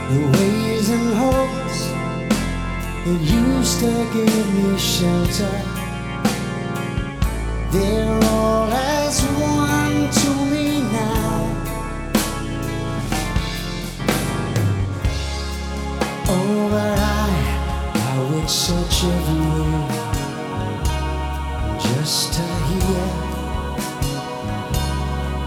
The ways and hopes that used to give me shelter, they're all as one to me now. Oh, but I would search everywhere just to